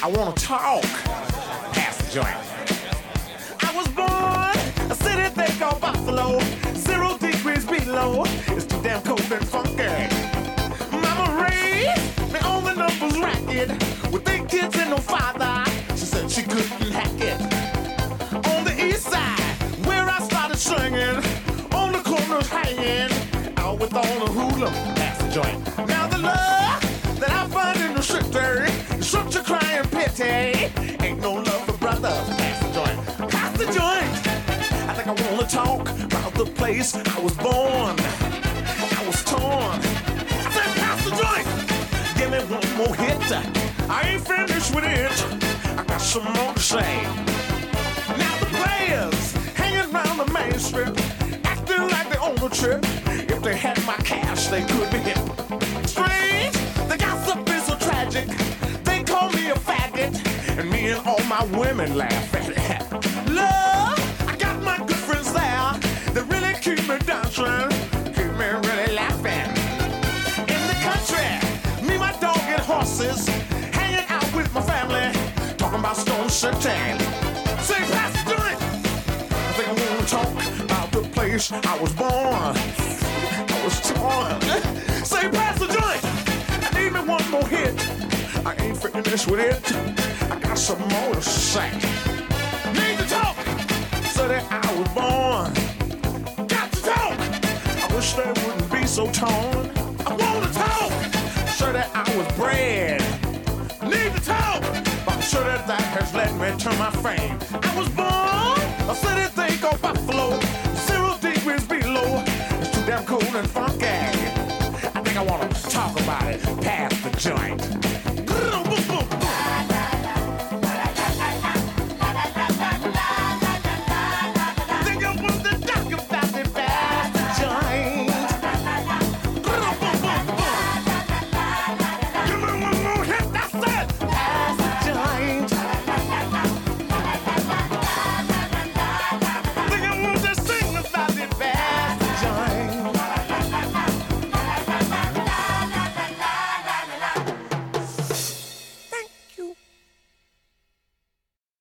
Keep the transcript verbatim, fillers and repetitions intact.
I wanna talk. Pass the joint. I was born a city they call Buffalo. Zero degrees below. It's too damn cold and funky. Mama raised me on the numbers racket with eight kids and no father. She said she couldn't hack it. On the east side, where I started swinging, on the corners hanging, out with all the hula. Pass the joint. Now the love that I find in the city is such a crying pity. Ain't no love for brothers. Pass the joint. Pass the joint. I think I wanna talk about the place I was born. I was torn. I said pass the joint. Give me one more hit. I ain't finished with it. I got some more to say. Now the players hanging around the main strip, acting like they own the trip. If they had my cash, they could be hip. Strange, the gossip is so tragic. They call me a faggot, and me and all my women laugh at it. Love, I got my good friends there. They really keep me dancing, keep me really laughing. In the country, me, my dog, and horses, hanging out with my family, talking about Stone City. Say, pass the joint. I think I wanna talk about the place I was born. I was torn. Say, pass the joint. I need me one more hit. I ain't finished with it. I got some more to say. Need to talk. City I was born. Got to talk. I wish they wouldn't be so torn. I wanna talk. City I was bred. Need to talk. But city that has led me to my fame. I was born a city they call Buffalo. Zero degrees below. It's too damn cold and funky. I think I wanna talk about it. Pass the joint.